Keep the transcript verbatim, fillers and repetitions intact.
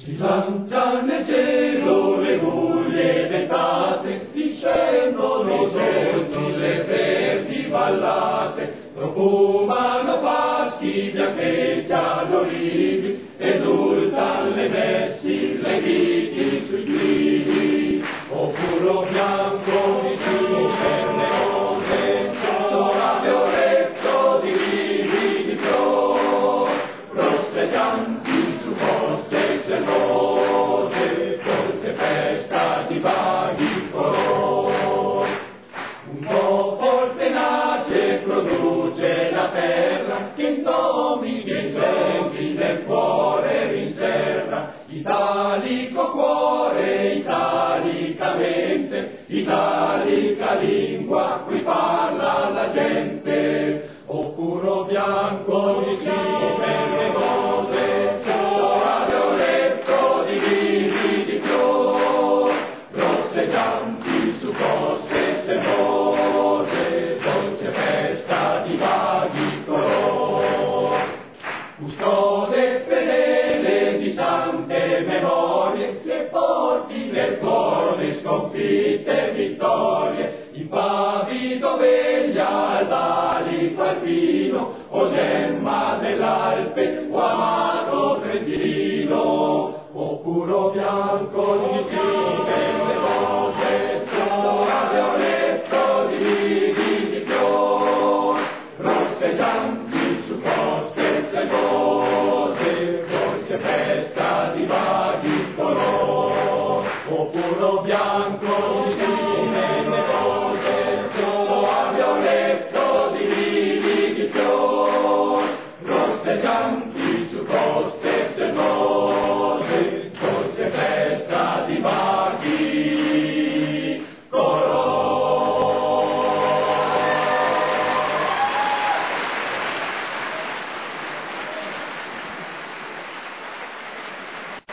Si lancia nel cielo le guglie ventate, discendono sotto le verdi vallate, profumano paschi, biancheggiano rivi, esultan le messi, le viti sui clivi, o puro bianco di cime rose, sola violetto di rivi di fior, rosseggianti su coste selvose, dolce festa di vaghi color. Un popolo tenace produce la terra, che in nomi e senti nel cuore rinserra, italico cuore, italicamente, italica lingua, qui parla la gente, o puro bianco di cime rose, sola violetto di vivi di fior, rosseggianti su coste selvose, dolce festa di vaghi color. Custode fedele di sante memorie, che porti nel cuore sconfitte e vittorie, impavido veglia all'alico alpino, o gemma dell'Alpe, o amato Trentino, o puro bianco di cime rose, sola violetto di vivi di fior, rosseggianti su coste selvose, dolce festa di vaghi color, o puro bianco